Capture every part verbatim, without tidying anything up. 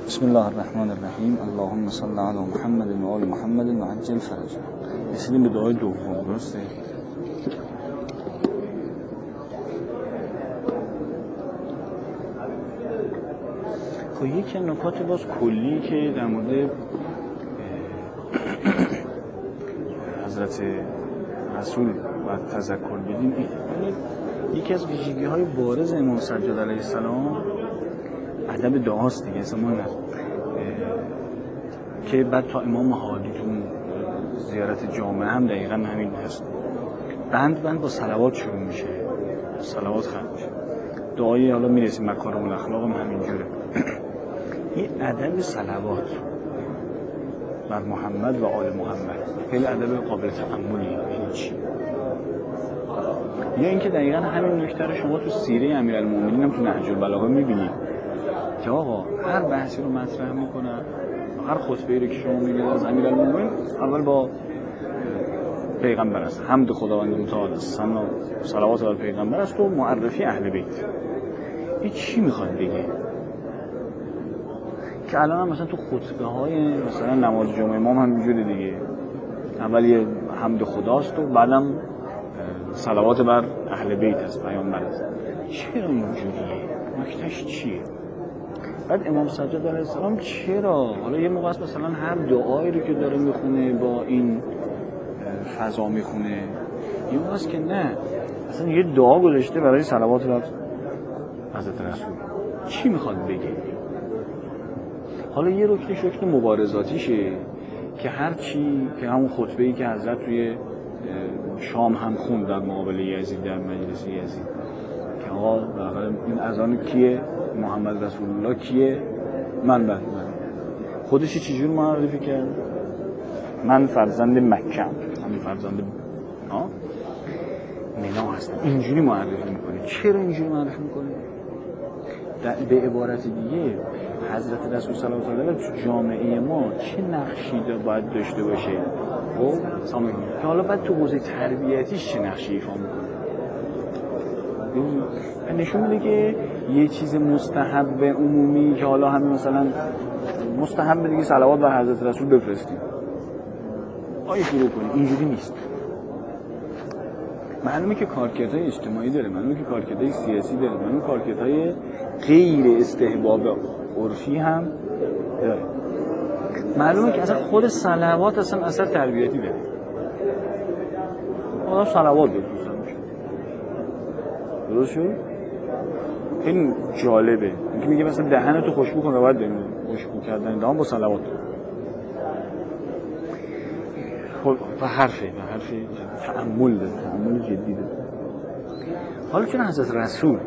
بسم الله الرحمن الرحیم. اللهم صل علی محمد و آل محمد و عجل فرجه. رسیدیم به دعای دوم، درسته؟ خب یکی نکات باز کلی که در مورد حضرت رسول باید تذکر بدیم، یکی از ویژگی های بارز امام سجاد علیه السلام ادب دعاست دیگه. اصلا ما که بعد تا امام هادی تو زیارت جامعه هم دقیقا همین هست. بند بند با صلوات شروع میشه، صلوات ختم میشه. دعای حالا میرسیم مکارم الاخلاق هم همینجوره. این ادب صلوات بر محمد و آل محمد خیلی ادب قابل تأملی. هیچ یا اینکه دقیقا همین نکته رو شما تو سیره امیرالمومنین هم تو نهج البلاغه میبینید که آقا هر بحثی رو مطرح میکنن، هر خطبه‌ای رو که شما میگید از امیرالمومنین اول با پیغمبر است، حمد خداوند متعال است، ثنا صلوات بر پیغمبر است و معرفی اهل بیت. این چی میخواد بگه؟ که الان هم مثلا تو خطبه های مثلا نماز جمعه امام هم اینجوری دیگه، اول یه حمد خداست و بعدم صلوات بر اهل بیت است، پیامبر است. چرا اینجوریه؟ نکتهش چیه؟ بعد امام سجاد علیه السلام چرا حالا یه موقع مثلا هر دعایی رو که داره میخونه با این فضا میخونه، یه موقع است که نه اصلا یه دعا گذاشته برای صلوات بر حضرت رسول. چی میخواد بگه؟ حالا یه رکن شکل مبارزاتیشه که هر چی که همون خطبه‌ای که حضرت توی شام هم خوند در مقابل یزید در مجلس یزید که آقا این اذان کیه؟ محمد رسول الله کیه؟ من بر خودش چجور معرفی کرد؟ من فرزند مکه ام، من فرزند ها مینا هستم. اینجوری معرفی میکنه. چرا اینجوری معرفی میکنه؟ به عبارت دیگه حضرت رسول صلی الله علیه و آله تو جامعه ما چه نقشی باید داشته باشه؟ خب سامعین که حالا بعد تو حوزه تربیتیش چه نقشی ایفا میکنه؟ نشون میده که یه چیز مستحب عمومی که حالا همین مثلا مستحب دیگه صلوات بر حضرت رسول بفرستیم، آیه شروع کنیم، اینجوری نیست. معلومه که کارکردهای اجتماعی داره، معلومه که کارکردهای سیاسی داره، معلومه کارکردهای غیر استحباب عرفی هم داره. معلومه که اصلا خود صلوات اصلا اثر تربیتی داره. آدم صلوات بفرستن درست شد؟ خیلی جالبه اینکه میگه مثلا دهنتو خوشبو کن و باید بریم خوشبو کردن دهان با صلوات. خب و حرفه و حرفه تأمل داره، تأمل جدی داره. حالا چون حضرت رسول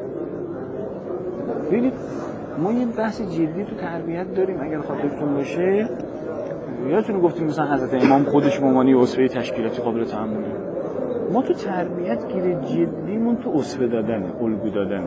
ببینید ما یه بحث جدی تو تربیت داریم. اگر خاطرتون باشه یادتونه گفتیم مثلا حضرت امام خودش به عنوان اسوه تشکیلاتی قابل تأمله. ما تو تربیت گیر جدیمون تو اسوه دادن، الگو دادن.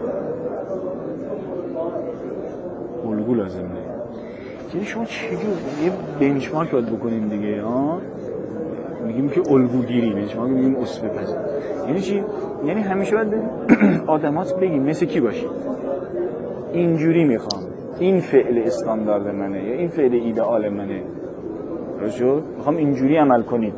الگو لازمه. یعنی شما چجور یه بنچمارک باید بکنیم دیگه ها؟ میگیم که الگوگیری، بنچمارک میگیم اسوه پس. یعنی چی؟ یعنی همیشه باید آدمات بگیم مثل کی باشی؟ اینجوری میخوام، این فعل استاندارد منه یا این فعل ایدئال منه. درست شد؟ میخوام اینجوری عمل کنید.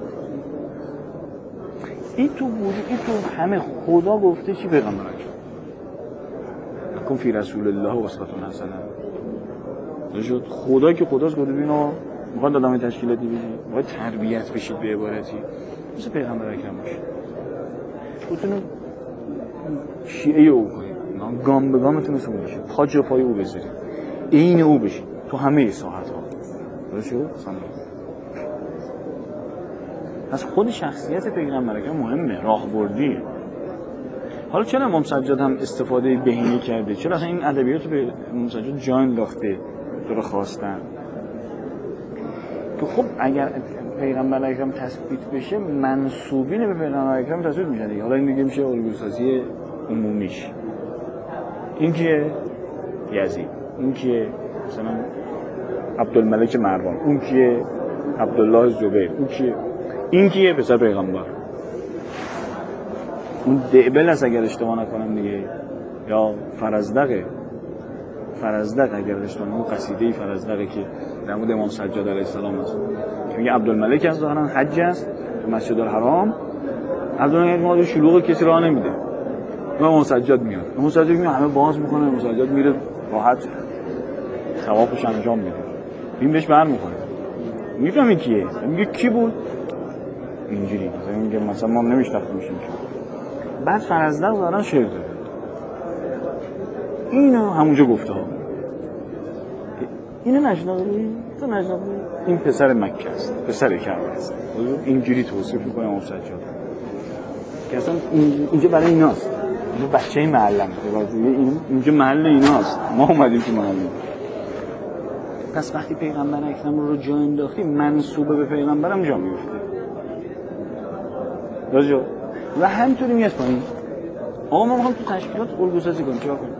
این تو بودی، این تو همه خدا گفته چی پیغمبر اکرم لکم فی رسول الله اسوة حسنه. درست شد؟ خدا که خداست گفته بینو میخواد آدم تشکیلاتی بشی، باید تربیت بشید به عبارتی مثل پیغمبر اکرم باشید. خودتون شیعه او کنید، گام به گامتون مثل اون بشید، پا جا پای او بذارید، این او بشید تو همه ساحت ها. درست شد؟ از خود شخصیت پیغمبر اکرم مهمه، راهبردیه. حالا چرا امام سجاد هم استفاده بهینه کرده؟ چرا اصلا این ادبیات به امام سجاد جا انداخته تو رو خواستن؟ که خب اگر پیغمبر اکرم تثبیت بشه منسوبین به پیغمبر اکرم تثبیت میشن دیگه. حالا این دیگه میشه الگوسازی عمومیش. این که یزید، این که مثلا عبدالملک مروان، اون که عبدالله زبیر، اون که این کیه؟ پسر پیغمبر. اون دعبل است اگر اشتباه نکنم دیگه، یا فرزدقه فرزدق اگر اشتباه نکنم قصیده فرزدقی که در مورد امام سجاد علیه السلام است که میگه عبدالملک از ظاهرا حج است تو مسجد الحرام. عبدالملک ما شلوغ کسی راه نمیده، امام سجاد میاد، امام سجاد میاد همه باز میکنه، امام سجاد میره راحت ثوابش انجام میده. این بهش برمیخوره، میفهمی کیه؟ میگه کی بود اینجوری، مثلا میگه مثلا ما نمیشناختیمشون. بعد فرزدق دارن شعر داره، اینو همونجا گفته ها، اینو نشناختی؟ تو نشناختی؟ این پسر مکه است، پسر کعبه است. اینجوری توصیف میکنه امام سجاد که اصلا اینجا برای ایناست، اینجا بچه محلم، اینجا محل ایناست، ما اومدیم تو محل. پس وقتی پیغمبر اکرم رو جا انداختی منسوبه به پیغمبرم جا میفته راجع و همینطوری میاد پایین. آقا ما میخوام تو تشکیلات الگو سازی کنیم، چیکار کنیم؟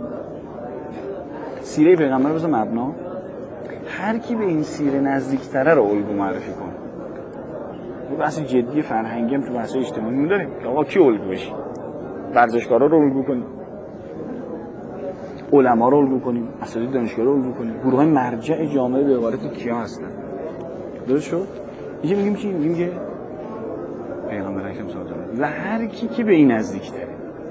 سیره پیغمبر رو بذار مبنا، هر کی به این سیره نزدیک‌تره رو الگو معرفی کن. تو بحث جدی فرهنگی هم تو بحث اجتماعی می‌داریم که آقا کی الگو بشی؟ ورزشکارا رو الگو کنیم، علما رو الگو کنیم، اساتید دانشگاه رو الگو کنیم، گروه‌های مرجع جامعه به عبارت کیا هستن؟ درست شد؟ اینجا میگیم چی؟ میگیم که پیغمبر اکرم صلی الله علیه و آله و هر کی که به این نزدیک‌تره.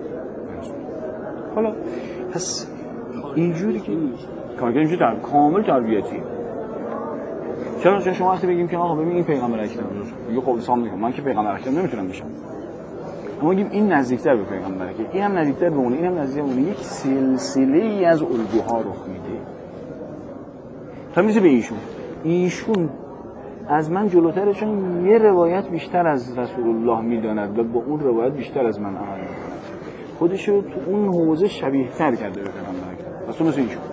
حالا پس اینجوری که کارگاه اینجوری در کامل تربیتی. چرا چون شما وقتی بگیم که آقا ببین این پیغمبر اکرم میگه خب سلام میگم من که پیغمبر اکرم نمیتونم بشم، اما میگیم این نزدیکتر به پیغمبره که این هم نزدیکتر به اون، این هم نزدیکتر به اون، یک سلسله‌ای از الگوها رخ میده تا میشه به ایشون. ایشون از من جلوتره چون یه روایت بیشتر از رسول الله میداند و با اون روایت بیشتر از من عمل میکنه، خودش رو تو اون حوزه شبیه تر کرده به پیغمبر اکرم. پس مثل ایشون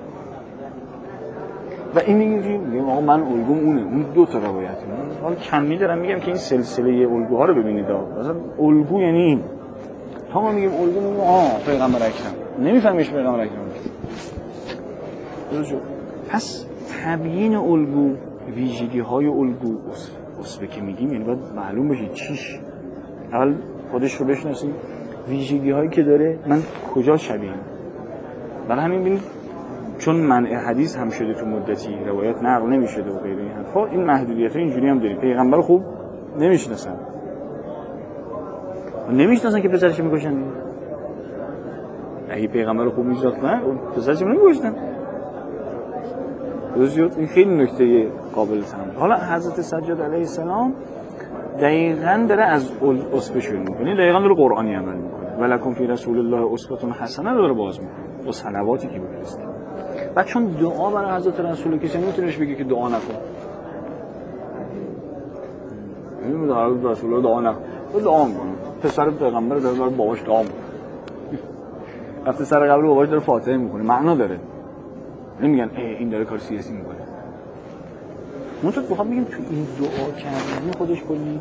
و این میگیم آقا من الگوم اونه، اون دو تا روایته. حالا کمی دارم میگم که این سلسله الگوها رو ببینید. مثلا الگو یعنی این، تا ما میگیم الگو میگیم آها پیغمبر اکرم، نمیفهمیش پیغمبر اکرم. درست شد؟ پس تبیین الگو، ویژگی های الگو، اصفه که میگیم یعنی باید معلوم بشه چیش، اول خودش رو بشناسیم، ویژگی هایی که داره، من کجا شبیه. برای همین ببینید چون منع حدیث هم شده تو مدتی، روایت نقل نمی‌شده و غیره این حرفا، این محدودیت‌ها اینجوری هم داریم. پیغمبر خوب نمی‌شناسن، نمی‌شناسن که پسرش می‌کشن. اگه پیغمبر خوب می‌شناختن پسرش نمی‌کشتن. درست؟ این خیلی نکته قابل تامل. حالا حضرت سجاد علیه السلام دقیقاً داره از اسوه شروع می‌کنه، دقیقاً داره قرآنی عمل می‌کنه. ولکم فی رسول الله اسوة حسنه داره باز می‌کنه با صلواتی که بفرسته. بعد چون دعا برای حضرت رسول کسی نمیتونهش بگه که دعا نکن. نمیدونه حضرت رسول الله دعا نکن. دعا میکنه. پسر پیغمبر داره برای باباش دعا میکنه. وقتی سر قبر باباش داره فاتحه میکنه، معنا داره. نمیگن این داره کار سیاسی میکنه. منطق بخوام بگیم تو این دعا کردن خودش کلی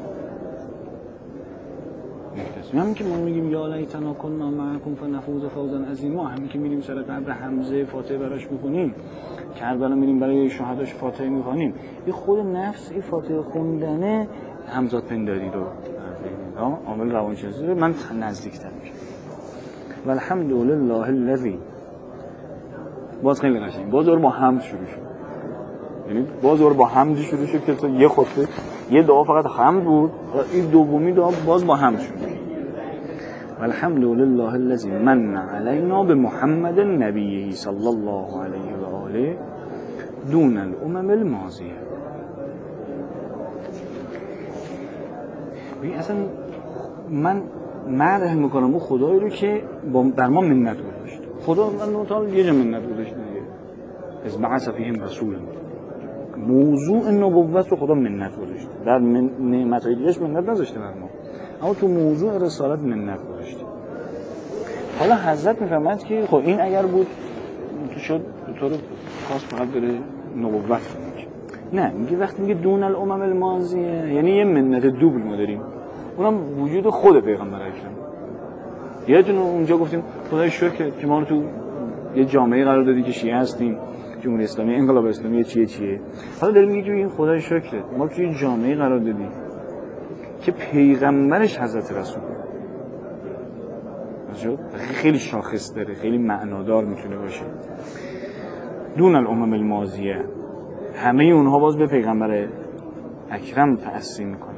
نکته. همین که ما میگیم یا لیتنا کنا معکم فنفوز فوزا عظیما، همین که میریم سر قبر حمزه فاتحه براش میخونیم، کربلا میریم برای شهداش فاتحه میخونیم، این خود نفس این فاتحه خوندنه همزاد پنداری رو ها عامل روانشناسی من نزدیکتر میشه. والحمد لله الذی، باز خیلی قشنگ، باز دور با حمد شروع شد، یعنی باز دور با حمد شروع شد که تو یه خطبه یه دعا فقط حمد بود و این دومی دعا باز با حمد شروع شد. والحمد لله الذی من علینا بمحمد نبیه صلی الله علیه و آله دون الامم الماضیه. ببین اصلا من مدح میکنم اون خدایی رو که بر ما منت گذاشت. خدا من تعالی یه جا منت گذاشت دیگه، از بعث فیهم رسول، موضوع نبوت رو خدا منت گذاشت، در نعمت‌های دیگه‌اش منت نذاشته بر ما، اما تو موضوع رسالت منت گذاشته. حالا حضرت میفهمد که خب این اگر بود تو شد به طور خاص فقط بره نبوت میگه. نه، میگه وقتی میگه دون الامم الماضیه یعنی یه منت دوبل ما داریم، اونم وجود خود پیغمبر اکرم. یه دونه اونجا گفتیم خدای شکر که ما رو تو یه جامعه قرار دادی که شیعه هستیم، جمهوری اسلامی، انقلاب اسلامی چیه چیه. حالا داریم میگیم این خدای شکر ما رو تو یه جامعه قرار دادی که پیغمبرش حضرت رسول خیلی شاخص داره، خیلی معنادار میتونه باشه. دون الامم الماضیه، همه اونها باز به پیغمبر اکرم تأثیر میکنه.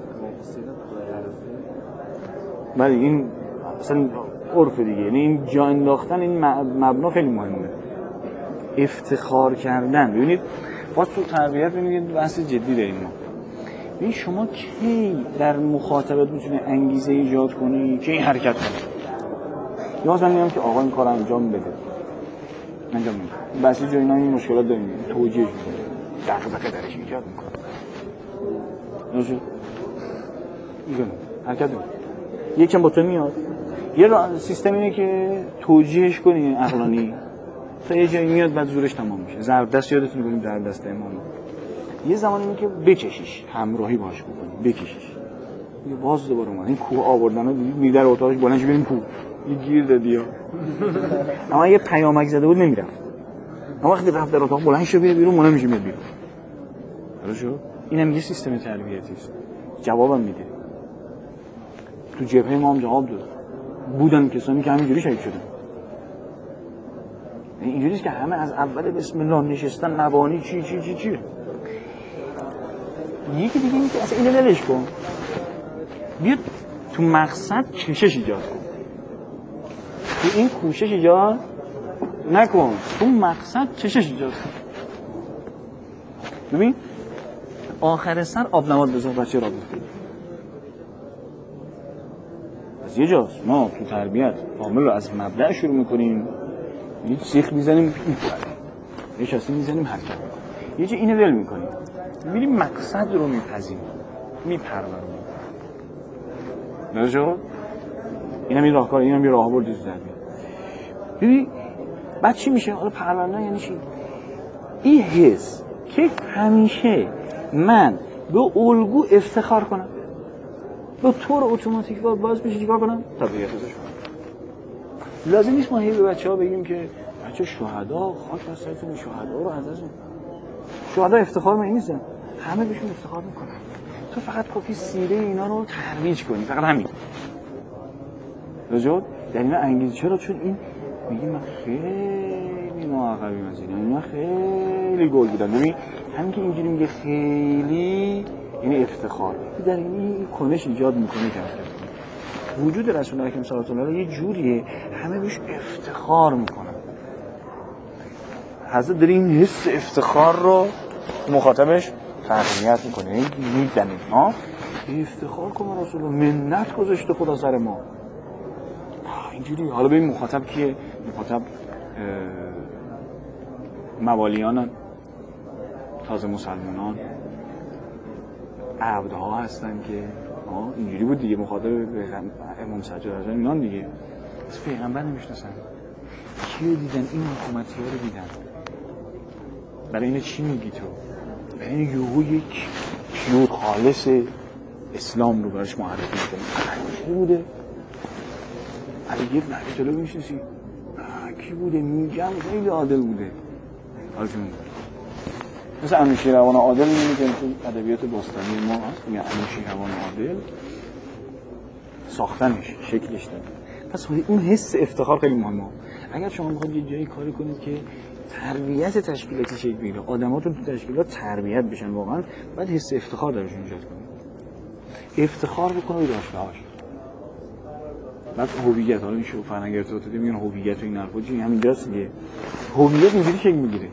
ولی این اصلا عرف دیگه، یعنی این جا انداختن این مبنا خیلی مهمه. افتخار کردن، ببینید باز تو تربیت ببینید بحث جدی داریم ما. ببین شما کی در مخاطبت میتونه انگیزه ایجاد کنی که این حرکت کنی؟ یا من میگم که آقا این کار انجام بده، انجام میده. بس جای اینا این مشکلات داریم، توجیهش میکنه، دغدغه درش ایجاد میکنه. نوشو میگم حرکت میکنه. یکم با تو میاد، یه سیستم اینه که توجیهش کنی عقلانی تا یه جایی میاد بعد زورش تمام میشه. ضرب دست یادتون کنید ضرب دست امام. یه زمانی اینه که بکشیش، همراهی باش بکنی، بکشیش. یه باز دوباره اومد این کوه آوردن می در اتاقش بلندش بریم کوه. یه گیر دادی ها. اما یه پیامک زده بود نمیرفت. اما وقتی رفت در اتاق بلند شو بیا بیرون، مونم میشه بیرون. درستو؟ اینم یه سیستم تربیتی است. جوابم میده. تو جبهه ما هم جواب داد. بودن کسانی که همینجوری شهید شدن. اینجوریه که همه از اول بسم الله نشستن مبانی چی چی چی چی. یکی دیگه این که اصلا اینو ولش کن. بیا تو مقصد کشش ایجاد کن. تو این کوشش ایجاد نکن. تو مقصد کشش ایجاد کن. ببین آخر سر آب نبات بزن بچه را بزن. از یه جاست ما تو تربیت کامل رو از مبدأ شروع میکنیم، یه سیخ میزنیم این یه شاسی میزنیم حرکت میکنیم، یه جا اینو ول میکنیم، میریم مقصد رو میپذیم، میپروریم. نشد؟ این هم این راهکار، این هم یه راه برد تو تربیت. ببین بعد چی میشه؟ حالا پروردن یعنی چی؟ این حس که همیشه من به الگو افتخار کنم، به طور اتوماتیک باز بشه چیکار کنم؟ طبیعت ازش کنم. لازم نیست ما هی به بچه‌ها بگیم که بچه شهدا خاک بر سرتون، شهدا رو ازشون. شهدا افتخار من نیستن، همه بهشون افتخار میکنن. تو فقط کافی سیره اینا رو ترویج کنی، فقط همین. درست؟ در این انگیزه چرا؟ چون این میگه من خیلی ناعقبیم از اینا، من خیلی گل بودم. ببین همین که اینجوری میگه خیلی یعنی افتخار، در این کنش ایجاد میکنه که وجود رسول الله اکرم صلی الله علیه و آله یه جوریه همه بهش افتخار میکنن. حضرت داره این حس افتخار رو مخاطبش تقویت میکنه، این میدنه ها افتخار کنه رسول الله، منت گذاشته خدا سر ما اینجوری. حالا به این مخاطب کیه؟ مخاطب موالیان تازه مسلمانان عبدها هستن که اینجوری بود دیگه. مخاطب امام سجاد رضی الله عنه دیگه از پیغمبر نمیشناسن. کیو دیدن؟ این حکومتی ها رو دیدن. برای اینه چی میگی تو؟ برای اینه یهو یک پیور خالص اسلام رو برش معرفی میکنه. کی بوده؟ علی ابن ابی طالب میشناسی؟ کی بوده؟ میگم خیلی عادل بوده. حالا چی میگه؟ مثل انوشیروان عادل میگن تو ادبیات باستانی ما هست، میگن انوشیروان عادل ساختنش، شکلش داره. پس اون حس افتخار خیلی مهمه. اگر شما میخواید یه جایی کاری کنید که تربیت تشکیلاتی شکل بگیره، آدماتون تو تشکیلات تربیت بشن واقعا، بعد حس افتخار درشون ایجاد کنید. افتخار بکنه به داشته‌هاش. بعد هویت، حالا این شو فرهنگ ارتباطاتی میگن هویت و این حرفا چی همینجاست دیگه. هویت اینجوری شکل میگیره.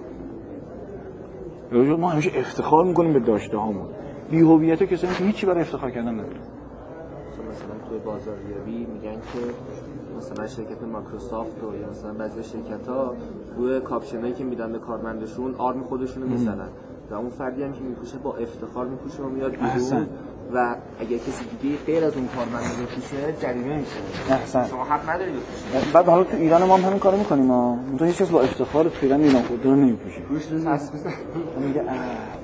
ما همیشه افتخار میکنیم به داشته هامون. بی هویت کسایی که هیچی برای افتخار کردن نداره. مثلا توی بازاریابی میگن که مثلا شرکت مایکروسافت و یا مثلا بعضی شرکت‌ها روی کاپشنایی که میدن به کارمندشون آرم خودشونو میزنن و اون فردی هم که میپوشه با افتخار میپوشه و میاد بیرون و اگه کسی دیگه غیر از اون کارمند بپوشه جریمه میشه. احسن. شما حق ندارید بپوشید. بعد حالا تو ایران ما هم همین کارو میکنیم ما. تو هیچ کس با افتخار تو ایران اینا خود رو نمیپوشه. روش دست میزنه. میگه اه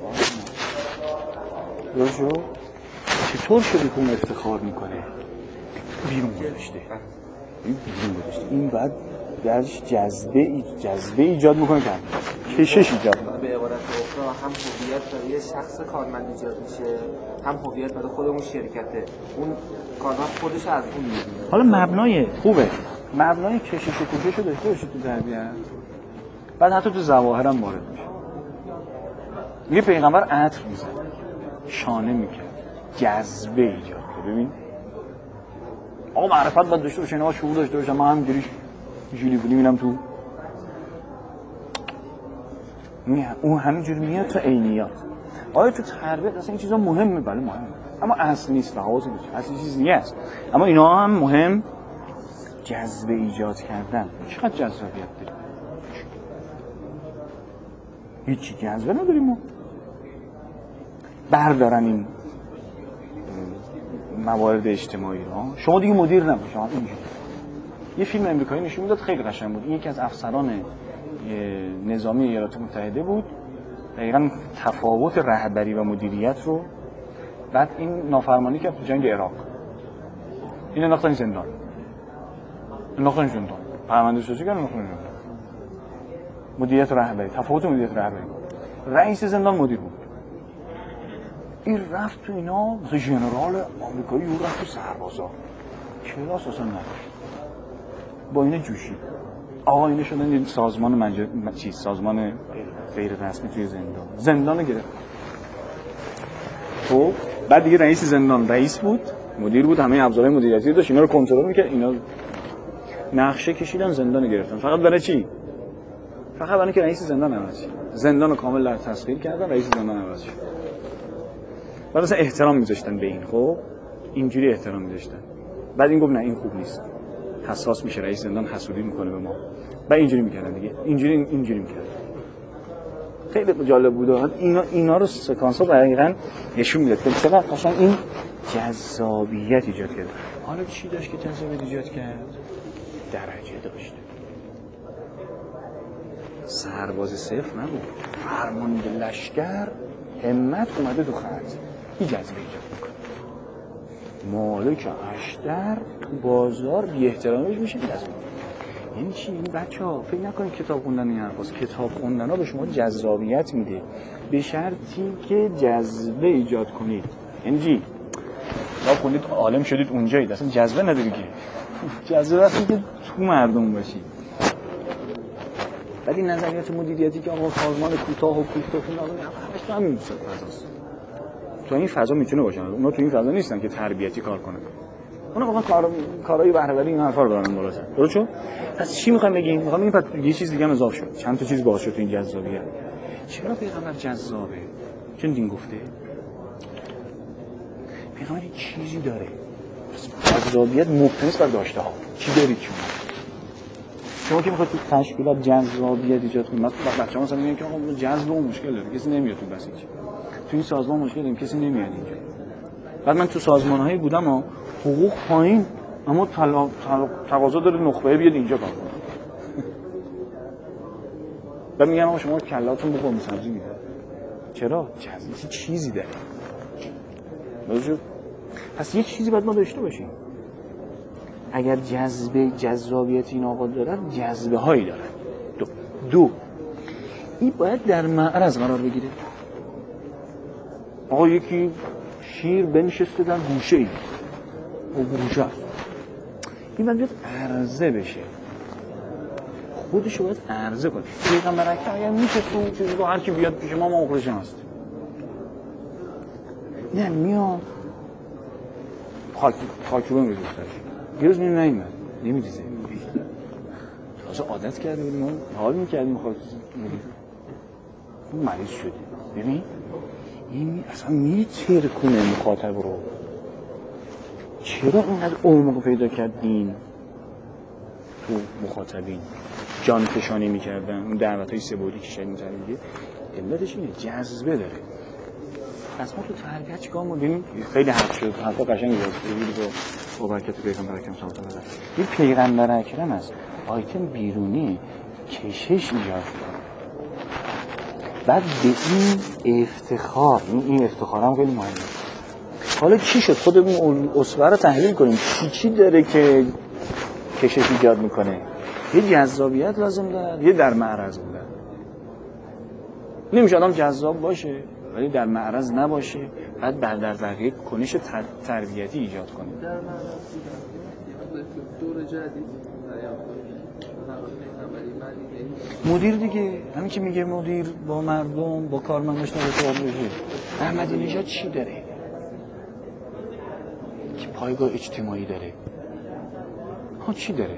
واسه چطور شده که اون افتخار میکنه؟ بیرون گذاشته. این بیرون گذاشته. این بعد درش جذبه ای جذبه ایجاد میکنه که کشش ایجاد میکنه. به عبارت اخرى هم هویت برای یه شخص کارمند ایجاد میشه، هم هویت برای خود اون شرکته. اون کارمند خودش از اون میگیره. حالا مبنای خوبه. مبنای کشش و کوشش رو داشته باشید تو تربیت. بعد حتی تو ظواهر هم وارد میشه. میگه پیغمبر عطر میزد، شانه میکرد، جذبه ایجاد کرد. ببین آقا معرفت باید داشته باشه، اینا شعور داشته باشه. من همینجوری جولی بولی میرم تو میاد، اون همینجوری میاد تو عینیات. آیا تو تربیت اصلا این چیزا مهمه؟ بله مهمه، اما اصل نیست، حواس نیست، اصل چیز دیگه است. اما اینا هم مهم. جذبه ایجاد کردن چقدر جذابیت داره؟ هیچی جذبه نداریم ما. بردارن این موارد اجتماعی ها، شما دیگه مدیر نباش. اینجوری یه فیلم امریکایی نشون میداد، خیلی قشنگ بود. این یکی از افسران نظامی ایالات متحده بود، دقیقاً تفاوت رهبری و مدیریت رو. بعد این نافرمانی کرد تو جنگ عراق، این انداختن زندان، انداختن زندان، پرونده سازی کردن، انداختن زندان. مدیریت رهبری، تفاوت مدیریت رهبری. رئیس زندان مدیر بود. این رفت تو اینا، مثلا ژنرال آمریکایی، اون رفت تو سربازا، کلاس اصلا نداشت، با اینا جوشید. آقا اینا شدن این سازمان منجر چیز سازمان غیر رسمی توی زندان، زندان گرفت. خب بعد دیگه رئیس زندان رئیس بود، مدیر بود، همه ابزارهای مدیریتی داشت، اینا رو کنترل میکرد. اینا نقشه کشیدن، زندان گرفتن. فقط برای چی؟ فقط برای اینکه رئیس زندان عوض شه. زندان رو کامل تسخیر کردن، رئیس زندان عوض شه. بعد اصلا احترام میذاشتن به این. خب اینجوری احترام میذاشتن. بعد این گفت نه این خوب نیست، حساس میشه، رئیس زندان حسودی میکنه به ما. بعد اینجوری میکردن دیگه، اینجوری اینجوری میکردن. خیلی جالب بود. اینا اینا رو سکانس ها دقیقاً نشون میداد که چقدر قشنگ این جذابیت ایجاد کرد. حالا چی داشت که جذابیت ایجاد کرد؟ درجه داشت. سرباز صفر نبود، فرمانده لشکر، همت اومده تو خط، این جذبه ایجاد میکنه. مالک اشتر تو بازار بی احترامیش میشه جذبه. یعنی چی؟ این بچه‌ها فکر نکنید کتاب خوندن این حرفاست. کتاب خوندن ها به شما جذابیت میده، به شرطی که جذبه ایجاد کنید. یعنی چی؟ کتاب خوندید، عالم شدید، اونجایید، اصلا جذبه نداری که. جذبه وقتی که تو مردم باشی. بعد این نظریات مدیریتی که آقا سازمان کوتاه و کوتاه اینا رو همش تو همین فضاست. تو این فضا میتونه باشه. اونا تو این فضا نیستن که تربیتی کار کنن. اونا واقعا کار کارهای بهره‌وری این حرفا رو دارن بالا. درست شد؟ پس چی میخوام بگیم؟ میخوام بگیم یه چیز دیگه هم اضافه شد. چند تا چیز باعث شد تو این جذابیت. چرا پیغمبر جذابه؟ چون دین گفته. پیغمبر چیزی داره. جذابیت مبتنی بر داشته ها. چی دارید شما؟ شما که میخواید تو تشکیلات جذابیت ایجاد کنید، مثلا بچه‌ها مثلا میگن که آقا جذب اون مشکل داره، کسی نمیاد تو بسیج. تو این سازمان مشکل داریم، کسی نمیاد اینجا. بعد من تو سازمان‌هایی بودم و حقوق پایین، اما تقاضا داره نخبه بیاد اینجا کار کنه. بعد میگم آقا شما کلاتون بخورم سبزی میده. چرا؟ جذب چیزی داره. درست؟ پس یه چیزی باید ما داشته باشیم. اگر جذبه جذابیت این آقا داره، جذبه هایی داره. دو دو این باید در معرض قرار بگیره. آقا یکی شیر بنشسته در گوشه ای و گوشه است، این باید عرضه بشه، خودشو باید عرضه کنه. پیغمبر اکرم اگر میشه تو چیزی رو هر کی بیاد پیش ما ما مخلص هست. نه میاد خاکی خاکی رو میریزه یه روز میریم نایمد نمیریزه تازه عادت کردیم ما حال میکردیم خاکی میریزه اون مریض شده. ببین این اصلا میتر کنه مخاطب رو. چرا اینقدر عمق پیدا کردین تو مخاطبین؟ جان فشانی میکردن اون دعوت های سبودی که شاید میتونیم دیگه علتش اینه جذبه داره. پس ما تو تربیت چیکار می‌کنیم؟ خیلی حرف شد، حرفا قشنگی بود. با برکت پیغمبر اکرم صلی الله علیه و آله. این پیغمبر اکرم است. آیتم بیرونی کشش ایجاد کرد. بعد به این افتخار، این افتخار هم خیلی مهمه. حالا چی شد؟ خودمون اسوه رو تحلیل کنیم. چی چی داره که کشش ایجاد میکنه؟ یه جذابیت لازم داره، یه در معرض بودن. نمیشه آدم جذاب باشه ولی در معرض نباشه، بعد در در واقع کنش تربیتی ایجاد کنه. در معرض بودن دور جدید مدیر دیگه، همین که میگه مدیر با مردم با کارمنداش ارتباط بشه. احمدی نژاد چی داره؟ که پایگاه اجتماعی داره. ها چی داره؟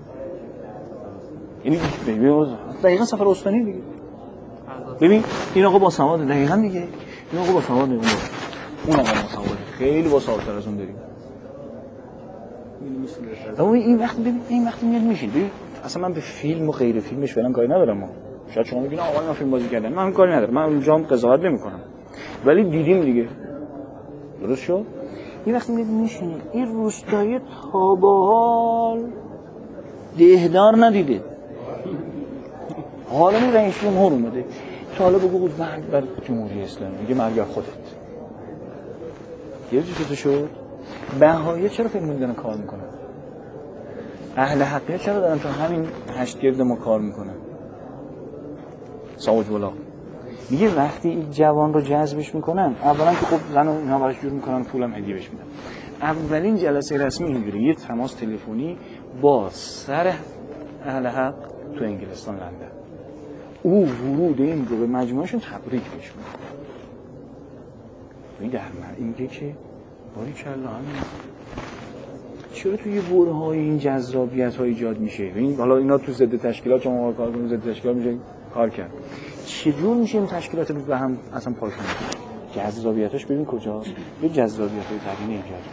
یعنی ببین دقیقاً سفر استانی دیگه. ببین این آقا با سواد دقیقاً دیگه. این آقا با سواد اون اون آقا با سواد خیلی با سوادتر از اون داریم. اما این وقت ببین این وقت میاد میشین ببین اصلا من به فیلم و غیر فیلمش فعلا کاری ندارم. ما شاید شما بگین آقا من فیلم بازی کردم، من کاری ندارم، من اونجا هم قضاوت نمی‌کنم، ولی دیدیم دیگه. درست شد؟ این وقت میاد میشین این روستایی تا به حال دهدار ندیده. حالا می رئیس جمهور اومده تا حالا بگو بود مرگ بر جمهوری اسلامی، میگه مرگ بر خودت. یه چیزی شد بهایه چرا فکر می‌کنن کار میکنن؟ اهل حقیقت چرا دارن تا همین هشت گرد ما کار میکنن؟ ساوج بلا میگه وقتی این جوان رو جذبش میکنن اولا که خب زن و اینا براش جور میکنن پولم هدیه بهش میدن. اولین جلسه رسمی اینجوری یه تماس تلفنی با سر اهل حق تو انگلستان لندن، او ورود این رو به مجموعهشون تبریک بهش میگه. این در من میگه که باری کلا همین چرا توی بره‌های این جذابیت‌ها ایجاد میشه؟ این حالا اینا تو ضد تشکیلات شما کار کنید، ضد تشکیلات میشه کار کرد. چجور میشه این تشکیلات رو به هم اصلا پایان کنید؟ جذابیتش ببین کجاست؟ یه جذابیت‌های طبیعی ایجاد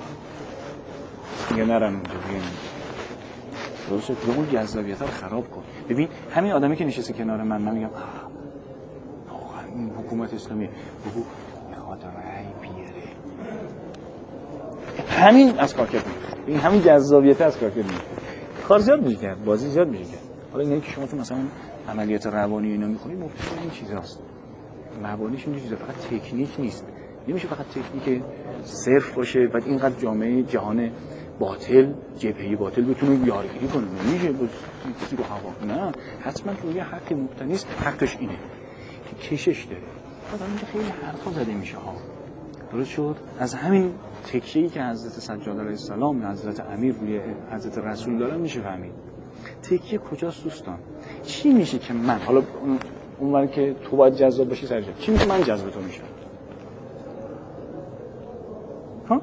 میگه نرم اونجا بگیم درسته تو اون جذابیت‌ها رو خراب کن. ببین همین آدمی که نشسته کنار من من میگم آقا این حکومت اسلامی بگو میخواد رأی بیاره، همین از کار کرد. این همین جذابیت از کار کرد. کار زیاد میشه کرد، بازی زیاد میشه کرد. حالا اینه که شما تو مثلا عملیات روانی اینا میخونید مبتلا این چیزاست. روانیش این چیزا فقط تکنیک نیست. نمیشه فقط تکنیک صرف باشه بعد اینقدر جامعه جهان باطل جبهه باطل بتونه یارگیری کنه. نمیشه باز کسی رو هوا نه، حتما روی حق مبتنی است. حقش اینه که کشش داره. بعد اینجا خیلی حرفا زده میشه ها. درست شد؟ از همین تکیه‌ای که حضرت سجاد علیه السلام حضرت امیر روی حضرت رسول دارن میشه فهمید تکیه کجاست دوستان. چی میشه که من حالا اونور که تو باید جذاب باشی سرجا چی میشه من جذب تو میشم؟ ها؟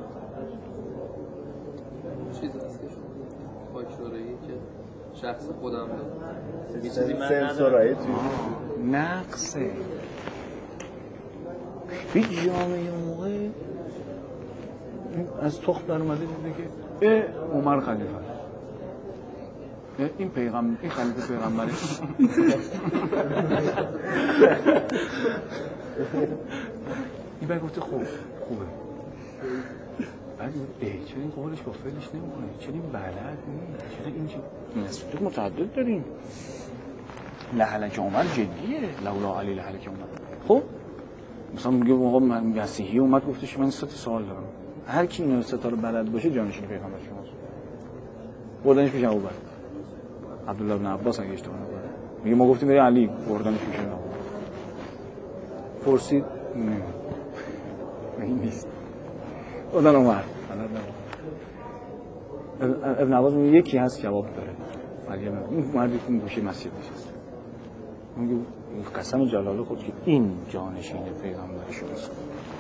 چیز هست که فاکتورایی که شخص خودم داره یه چیزی من سنسورایی نقصه بی جامعه موقع از تخت در اومده دیده که اه عمر خلیفه این پیغمبر این خلیفه پیغمبره این بعد گفته خوب خوبه بعد اه چرا این قولش با فعلش نمیکنه چرا این بلد نیست چرا این چی نسبت متعدد داریم لحلک عمر جدیه لولا علی لحلک عمر. خب مثلا میگه آقا من مسیحی اومد گفتش من سه تا سوال دارم هر کی این سه تا رو بلد باشه جانشین پیغمبر شماست. بردنش پیش ابوبکر عبدالله بن عباس اگه اشتباه نکنم میگه ما گفتیم بری علی بردنش پیش ابوبکر پرسید نه این نیست بردن عمر ابن عباس میگه یکی هست جواب داره ولی این مردی که گوشه مسجد نشسته میگه قسم جلاله خود که این جانشین پیغمبر شماست.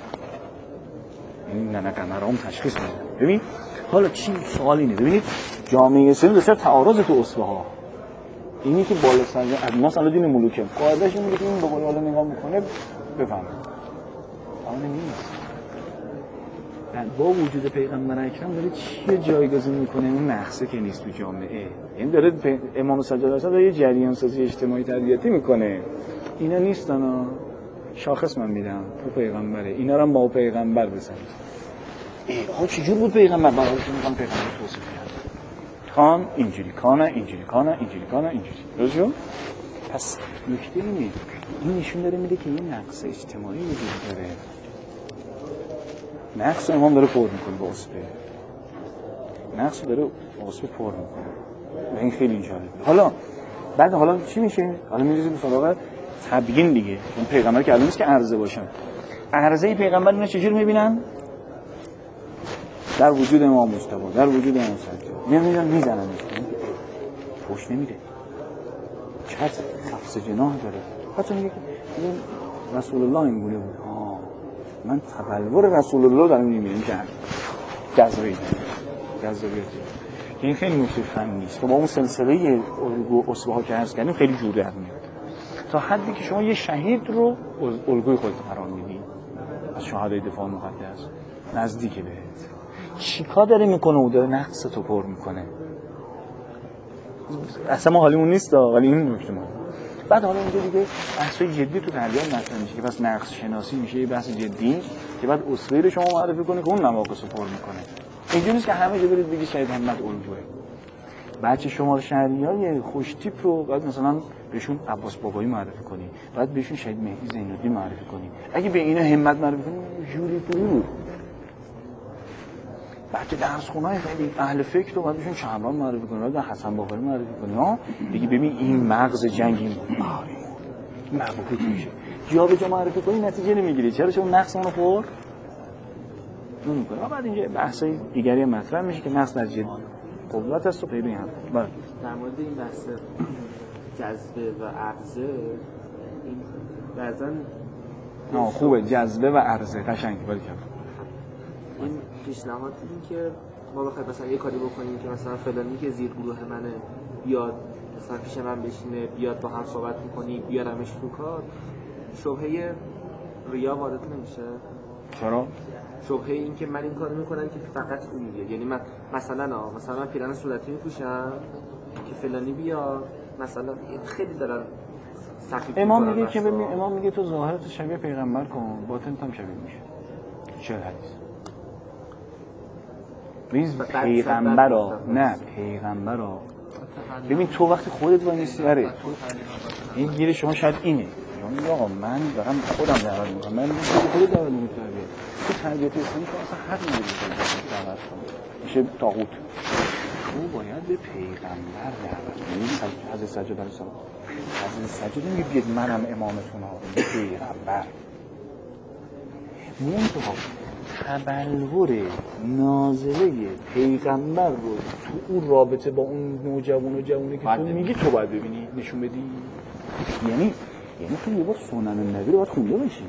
این نه نه قمرام تشخیص میده. ببین حالا چی سوال اینه ببینید جامعه اسلامی بسیار تعارض تو اسوه ها اینی که بالا سر مثلا دین ملوکه قاعدهش اینه که این به بالا نگاه میکنه بفهمه اما نیست با وجود پیغمبر اکرم داره چی جایگزین میکنه اون نقصه که نیست تو جامعه. این داره امام سجاد علیه السلام یه جریان سازی اجتماعی تربیتی میکنه اینا نیستن شاخص من میدم تو پیغمبره اینا رو با پیغمبر بسنجید. اه چجور بود پیغمبر برای که میگم پیغمبر توصیف کرد کان اینجوری کانه اینجوری کانه اینجوری کانه اینجوری درست. پس نکته اینه این نشون داره میده که یه نقص اجتماعی وجود داره. نقص امام داره پر میکنه با عصبه نقص داره عصبه پر میکنه و این خیلی جالبه. حالا بعد حالا چی میشه؟ حالا میرسیم به سراغ تبیین دیگه. اون پیغمبر که الان نیست که عرضه باشن عرضه پیغمبر اینا چجور میبینن؟ در وجود امام مجتبی در وجود امام سجاد میان میزنن میزنن فوش نمیده، چقدر خفض جناح داره. حتی میگه که رسول الله این گونه بود، آه من تبلور رسول الله دارم میبینم که جذابه جذابیت این خیلی نکته فنی است. با اون سلسله الگو اسوه ها که عرض کردیم خیلی جور در میاد تا حدی که شما یه شهید رو الگوی خودت قرار میدی از شهدای دفاع مقدس نزدیک بهت. چیکار داره میکنه؟ او داره نقص تو پر میکنه. اصلا ما حالیمون نیست ولی این نکته مهمه. بعد حالا اینجا دیگه بحثای جدی تو تربیت مطرح میشه که پس نقص شناسی میشه یه بحث جدی که بعد اسوه رو شما معرفی کنی که اون نواقص رو پر میکنه. اینجوری نیست که همه جا برید بگید شهید محمد الگوه. بچه شما شهریای خوش تیپ رو بعد مثلا بهشون عباس بابایی معرفی کنی، بعد بهشون شهید مهدی زین‌الدین معرفی کنی. اگه به اینا همت معرفی کنی جوری پوری بود. بچه درس خونه‌های خیلی اهل فکر رو بعد بهشون چمران معرفی کنی، بعد حسن باقری معرفی کنی. ها دیگه ببین این مغز جنگ این بود. مبهوت میشه. جا به جا معرفی کنی نتیجه نمیگیری. چرا؟ چون نقص اون رو پر نمی‌کنه. بعد اینجا بحثای دیگری مطرح میشه که نقص نتیجه قوت است و پیدا هم. بله. در مورد این بحث جذبه و عرضه این بعضن نه خوبه جذبه و عرضه قشنگ باید کرد. این پیشنهاد این که ما بخوایم مثلا یه کاری بکنیم که مثلا فلانی که زیر گروه منه بیاد مثلا پیش من بشینه بیاد با هم صحبت می‌کنی بیارمش تو کار، شبهه ریا وارد نمیشه؟ چرا؟ شبهه این که من این کارو میکنم که فقط اون میگه، یعنی من مثلا آ مثلا من پیرن صورتی میپوشم که فلانی بیاد مثلا خیلی دارن سخت. امام میگه که ببین امام میگه تو ظاهرت شبیه پیغمبر کن باطنت هم شبیه میشه. چه حدیث؟ ببین پیغمبر را نه پیغمبر را ببین تو وقتی خودت وای میسی آره این گیر شما شاید اینه یعنی آقا من دارم خودم دعوت میکنم من خودت دعوت میکنم تو تربیت اسلامی تو اصلا حد نداری دعوت کنی میشه طاغوت. تو باید به پیغمبر دعوت کنی. حضرت سجاد علیه السلام حضرت سجاد میگه بیاد منم امامتون ها پیغمبر منتها تبلور نازله پیغمبر رو تو اون رابطه با اون نوجوان و جوانی که تو میگی تو باید ببینی نشون بدی. یعنی یعنی تو یه بار سنن النبی رو باید خونده باشی.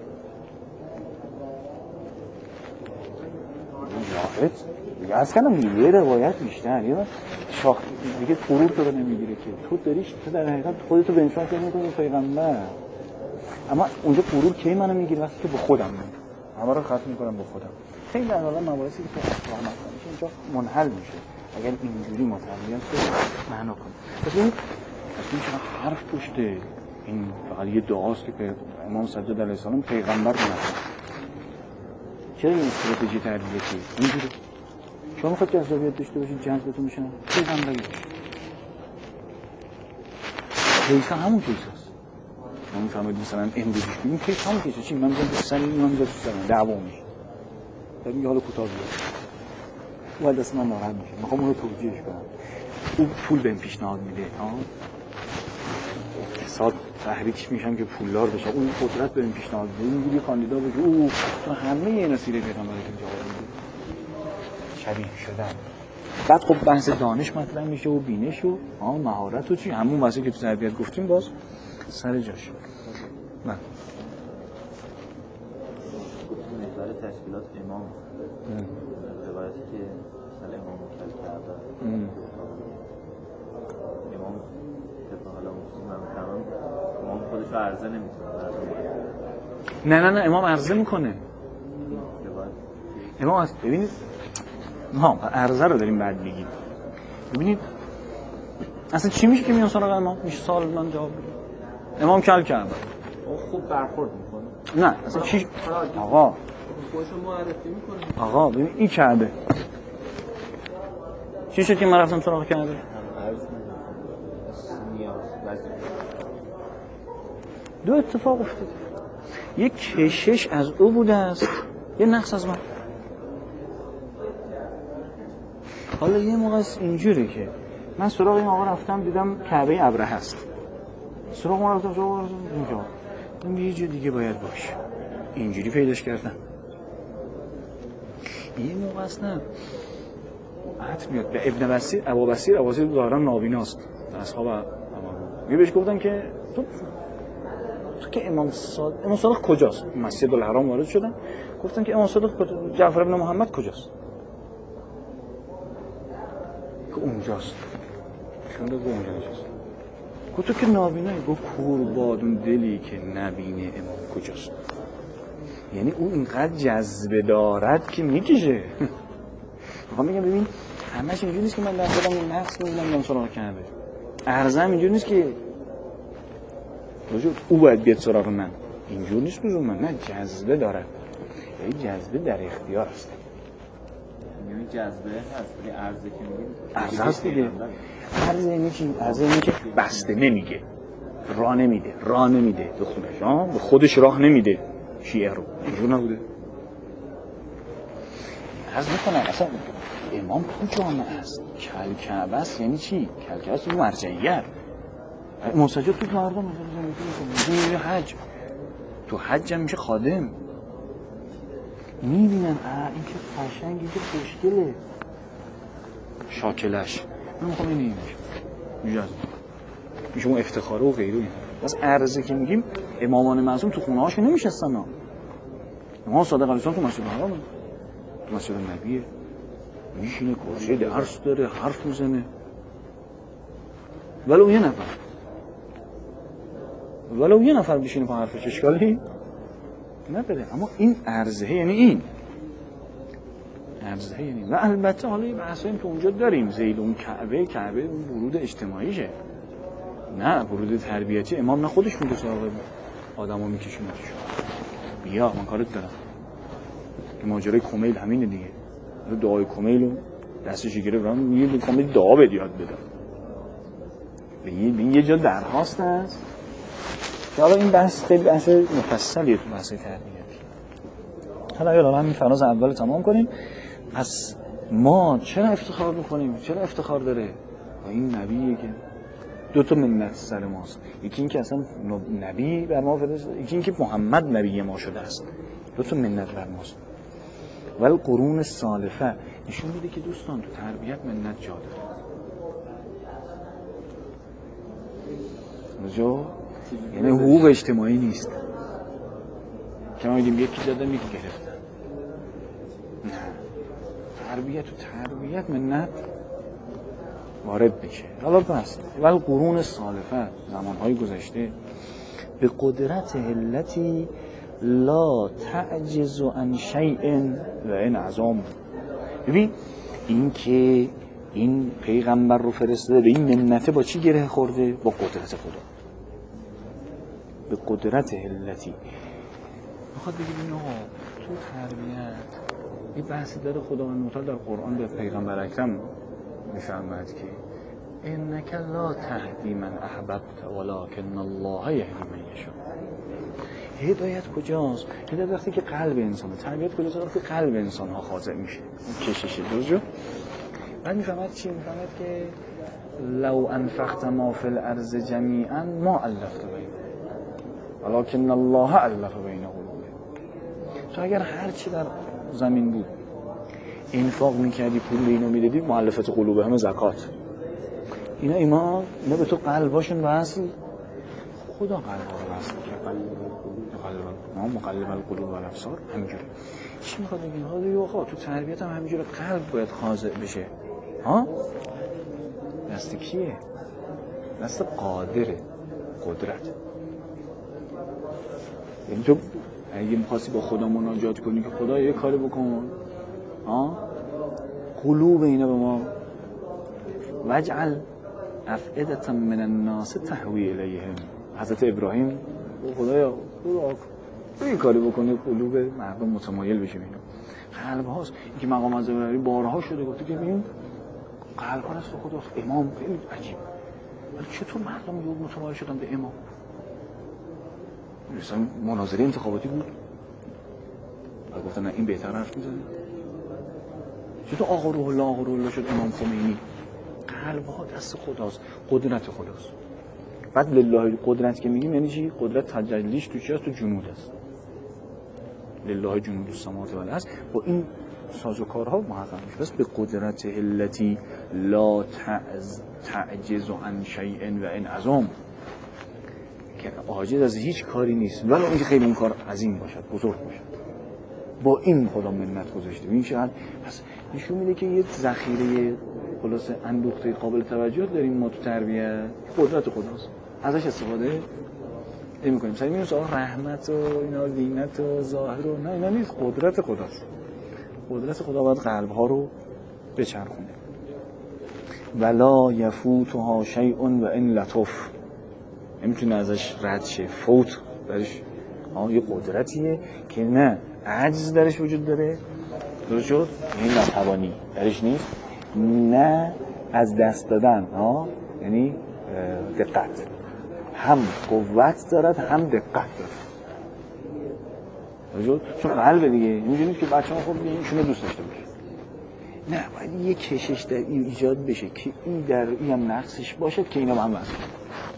واحد دیگه از کنم یه روایت بیشتر یه شاخ دیگه غرور تو رو نمیگیره که تو داریش تو در حقیقت خودتو بنشان کنی میکنی پیغمبر. اما اونجا غرور کی منو میگیره وقتی که به خودم میگم همه رو ختم میکنم به خودم. خیلی در حالا مباحثی که تو اصلاح مطرح میشه اینجا منحل میشه اگر اینجوری مطرح تو معنا کنه. پس این اصلا چرا حرف پشته این فقط یه دعاست که امام سجاد علیه السلام پیغمبر بود. چرا این استراتژی تربیتی اینجوری شما میخواید جذابیت داشته باشید جذبتون میشن پیغمبری کیسا همون کیساست. من میفهمید مثلا امروزش بگیم کیس همون کیسا چی من میگم به سن این هم میگم تو سن دعوا میشه بعد میگه حالا کوتاه بیاد اول دست من ناراحت میشه میخوام اون رو توجیهش کنم. او پول بهم پیشنهاد میده ها اقتصاد تحریکش میشم که پولدار بشم اون قدرت بهم پیشنهاد میده اینجوری کاندیدا بشه او تو همه اینا سیره پیغمبر که جواب میده شبیه شدن. بعد خب بحث دانش مطرح میشه و بینش و ها مهارت و چی همون واسه که تو تربیت گفتیم باز سر جاش. نه محور تشکیلات امام روایتی که مثلا امام مکل کرده امام طبق حالا من تمام امام خودش رو عرضه نمیکنه. نه نه نه امام عرضه میکنه. امام از ببینید ها عرضه رو داریم بعد بگیم. ببینید اصلا چی میشه که میان سراغ امام میشه سوال من جواب امام کل کرد خوب برخورد میکنه. نه اصلا چی آقا خودشو معرفی میکنه. آقا ببین این کرده چی شد که من رفتم سراغ کرده دو اتفاق افتاد. یک کشش از او بوده است یه نقص از من. حالا یه موقع اینجوری که من سراغ این آقا رفتم دیدم کعبه ابره هست سراغ اون رفتم سراغ اینجا اون یه جا دیگه باید باشه اینجوری پیداش کردم. یه موقع است نه حت میاد به ابن بصیر ابو بصیر ابو بصیر ظاهرا نابیناست اصحاب امام می بهش گفتن که تو تو که امام صادق امام صادق کجاست؟ مسجد الحرام وارد شدن، گفتن که امام صادق کجا؟ جعفر ابن محمد کجاست؟ که اونجاست. شون رو اونجا نشست. گفت تو که نابینایی. گفت کورباد اون دلی که نبینه امام کجاست. یعنی اون اینقدر جذبه دارد که میکشه. میخوام بگم ببین همش اینجوری نیست که من در خودم نقص می‌بینم میام سراغ کعبه. ارزم اینجوری نیست که او باید بیاد سراغ من. اینجوری نیست لزوما. نه جذبه دارد. یعنی جذبه در اختیار است. یعنی جذبه هست ولی عرضه که میگیم عرضه هست دیگه. عرضه اینه که عرضه اینه که بسته نمیگه، راه نمیده، راه نمیده به خودش، ها به خودش راه نمیده. شیعه رو اینجور نبوده. عرض میکنم اصلا امام تو جامعه است. کل کعبه است یعنی چی؟ کل کعبه است یعنی مرجعیت. مسجد تو مردم مثلا حج تو حج هم میشه خادم. میبینن اه این که قشنگ، این که خوشگله شاکلش. من میخوام این اینش میجاز میشه اون افتخاره و غیره. بس عرضه که میگیم امامان معصوم تو خونه هاشون نمیشستن ها. امام صادق علیه السلام تو مسجد الحرامه، تو مسجد نبیه، میشینه کرسی درس داره، حرف میزنه. ولو یه نفر ولو یه نفر بشینه با حرفش اشکالی نداره. اما این عرضه یعنی این عرضه یعنی و البته حالا یه بحثایی تو اونجا داریم. ذیل اون کعبه کعبه اون ورود اجتماعیشه، نه ورود تربیتی. امام نه خودش میگه سراغ آدمو میکشونه بیا من کارت دارم. که ماجرای کمیل همینه دیگه. دعای کمیل رو دستش گرفت و میگه به کمیل دعا بده یاد بده. به یه جا درخواست هست که حالا این بحث خیلی بحث مفصلیه تو بحث تربیتی. حالا حالا همین فراز اول تمام کنیم. پس ما چرا افتخار میکنیم؟ چرا افتخار داره؟ با این نبیه که دو تا منت سر ماست. یکی این که اصلا نبی بر ما فرستاده، یکی این که محمد نبی ما شده است. دو تا منت بر ماست. ولی قرون سالفه نشون میده که دوستان تو تربیت منت جا داره. رجوع یعنی حقوق اجتماعی نیست که ما میدیم یکی دادم یکی گرفتن. نه تربیت و تربیت منت وارد میشه. حالا بس ولی قرون سالفه زمانهای گذشته به قدرت علتی لا تعجز عن شیء و ان عظام. ببین این که این پیغمبر رو فرستاده به این منته با چی گره خورده؟ با قدرت خدا، به قدرت علتی. میخواد بگید این آقا تو تربیت یه بحثی داره خداوند متعال در قرآن به پیغمبر اکرم میفرماید که انک لا تهدی من احببت ولکن الله یهدی من یشاء. هدایت کجاست؟ هدایت وقتی که قلب انسانه. تربیت کجاست؟ وقتی قلب انسان ها خاضع میشه، کششه درجو. بعد میفهمد چی؟ میفهمد که لو انفقت ما فی الارض جمیعا ما الفت بینه ولکن الله الف بین قلوبهم. تو اگر هر چی در زمین بود انفاق میکردی، پول اینو میدادی، مؤلفه قلوبهم زکات، اینا ایمان اینا به تو قلباشون وصل. خدا قلبا رو وصل کرد. ما مقلب القلوب و الابصار. همینجوری چی میخواد بگین؟ حالا یه آقا تو تربیت هم همینجوری قلب باید خاضع بشه. ها دست کیه؟ دست قادره، قدرت. یعنی تو اگه میخواستی با خدا مناجات کنی که خدا یه کاری بکن، ها قلوب اینا به ما وجعل افئدة من الناس تهوی الیهم. حضرت ابراهیم خدایا یه کاری بکنه قلوب مردم متمایل بشه اینا. قلب هاست. این که مقام از ابراهیم بارها شده گفته که ببین قلب ها است خداست. امام خیلی عجیب. ولی چطور مردم یه متمایل شدن به امام؟ مثلا مناظره انتخاباتی بود. بعد گفتن نه این بهتر حرف میزنه. چطور آقا روح الله آقا روح الله شد امام خمینی؟ قلب ها دست خداست، قدرت خداست. بعد لله قدرت که میگیم یعنی چی؟ قدرت تجلیش تو چی هست؟ تو جنود است. لله جنود السماوات و الارض. با این سازوکارها محقق میشه. بس به قدرت التی لا تعز تعجز عن شیء و ان عظم، که عاجز از هیچ کاری نیست ولی اینکه خیلی اون کار عظیم باشد، بزرگ باشد، با این خدا منت گذاشته. این چقدر پس نشون میده که یه ذخیره خلاصه اندوخته قابل توجه داریم ما تو تربیت، قدرت خداست، ازش استفاده نمی‌کنیم. مثلا میگیم سوال رحمت و اینا لینت و ظاهر و نه، اینا نیست، قدرت خداست. قدرت خدا باید قلب‌ها رو بچرخونه. ولا یفوتها شیء و ان لطف، نمیتونه ازش رد شه. فوت درش ها یه قدرتیه که نه عجز درش وجود داره، درست شد؟ این ناتوانی درش نیست، نه از دست دادن ها، یعنی دقت، هم قوت دارد هم دقت دارد، درست شد؟ چون قلب دیگه می‌دونید که بچه‌ها خب اینشون رو دوست داشته باشه، نه باید یه کشش در این ایجاد بشه که این در این هم نقصش باشد که اینا با هم وصل شد،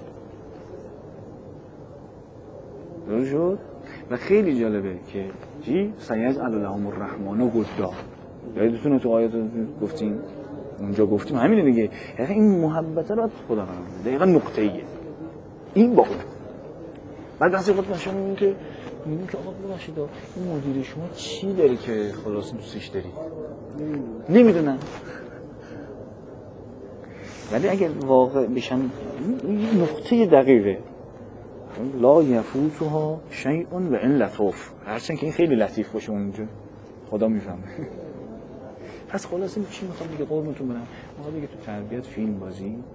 درست شد؟ و خیلی جالبه که چی؟ سیجعل لهم الرحمن ودا، یادتونه تو آیات گفتیم اونجا گفتیم همینه دیگه، یعنی این محبت رو خدا رو دقیقاً نقطه ایه این با اون. بعد وقتی خود نشون میدیم که میگیم که آقا ببخشید این مدیر شما چی داره که خلاص دوستش داری؟ نمیدونم. ولی اگر واقع بشن این نقطه دقیقه لا یفوتها شیء و ان لطف، هرچند که این خیلی لطیف باشه اونجا خدا میفهمه. پس خلاص این چی میخوام دیگه قربونتون برم، ما دیگه تو تربیت فیلم بازی نه،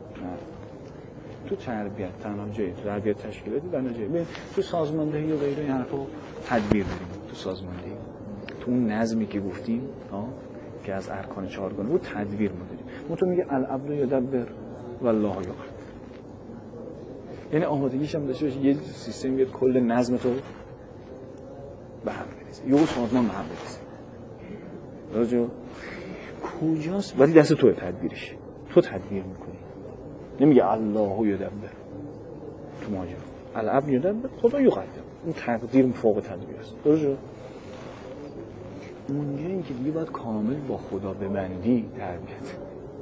تو تربیت تنها جایی، تو تربیت تشکیلاتی تنها جایی، تو سازماندهی و غیره این حرفا تدبیر داریم. تو سازماندهی تو اون نظمی که گفتیم ها که از ارکان چهارگانه بود تدبیر ما داریم. ما تو میگه الامر یدبر والله یقدر، یعنی آمادگیش هم داشته باشه یه سیستم بیاد کل نظم تو به هم بریزه، یه سازمان به هم بریزه، راجع کجاست؟ ولی دست توه تدبیرش، تو تدبیر میکنی، نمیگه الله یدبر تو ماجرا، الامر یدبر خدا یقدر، اون تقدیر فوق تدبیر است، درست شد؟ اونجایی که دیگه باید کامل با خدا ببندی تربیت،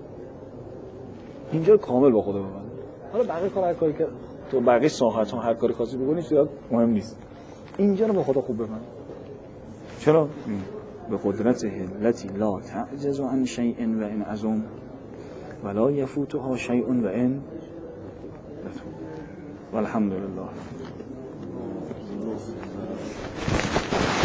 اینجا کامل با خدا ببندی. حالا بقیه کار هر کاری که تو بقیه ساحت ها هر کاری خاصی بکنی زیاد مهم نیست، اینجا رو با خدا خوب ببند. چرا؟ به قدرت التی لا تعجز عن شیء و ان عظم ولا یفوتها شیء و ان لطف. والحمد لله.